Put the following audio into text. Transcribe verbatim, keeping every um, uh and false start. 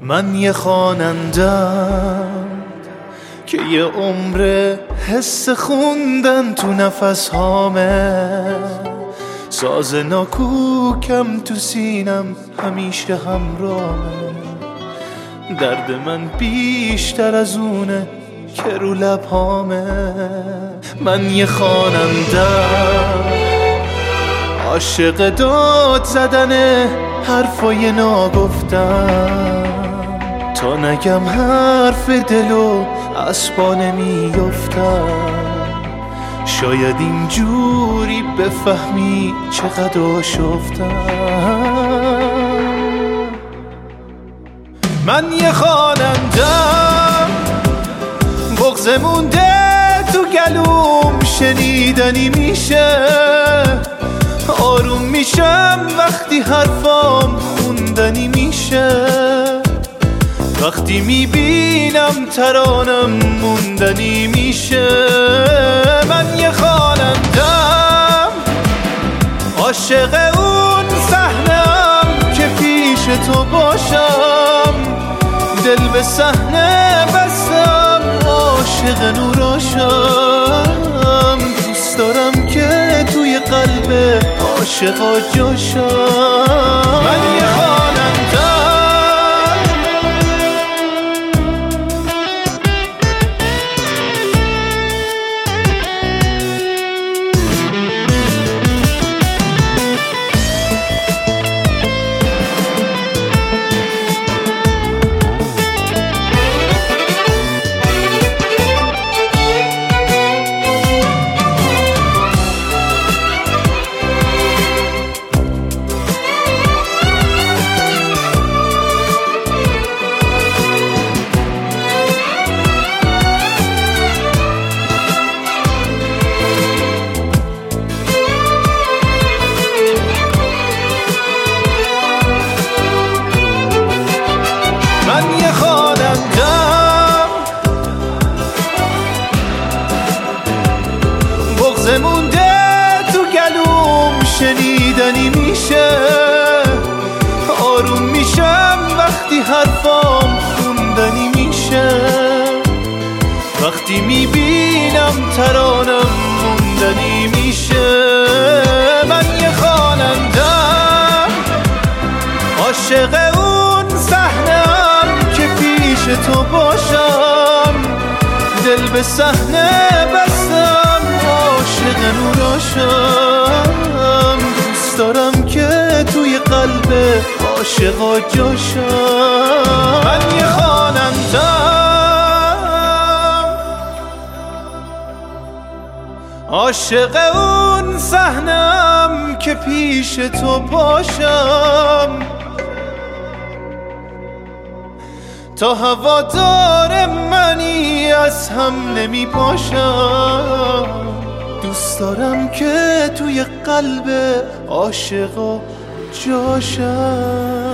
من یه خوانندم که یه عمر حس خوندن تو نفس هامه، ساز ناکوکم تو سینم همیشه همراهه. درد من بیشتر از اونه که رو لبهامه. من یه خوانندم عاشق داد زدن حرفای ناگفتم، تا نگم حرف دلو از پا نمیافتم. شاید اینجوری بفهمی چقدر آشفتم. من یه خوانندم بغض مونده تو گلوم، شنیدنی میشه آروم میشم وقتی حرفام خوندنی میشه. وقتی میبینم ترانم موندنی میشه. من یه خوانندم عاشق اون صحنه‌ام که پیش تو باشم، دل به صحنه بستم عاشق نوراشم. دوست دارم که توی قلب عاشقا جاشم. من یه خوانندم من یه خوانندم بغض مونده تو گلوم، شنیدنی میشه آروم میشم وقتی حرفام خوندنی میشه. وقتی میبینم ترانم موندنی میشه. من یه خوانندم عاشق اون صحنه‌ام که پیش تو باشم، دل به صحنه بستم عاشق نوراشم. دوست دارم که توی قلب عاشقا جاشم. من یه خوانندم عاشق اون صحنه‌ام که پیش تو باشم، تا هوادار منی از هم نمی پاشم. دوست دارم که توی قلب عاشقا جاشم.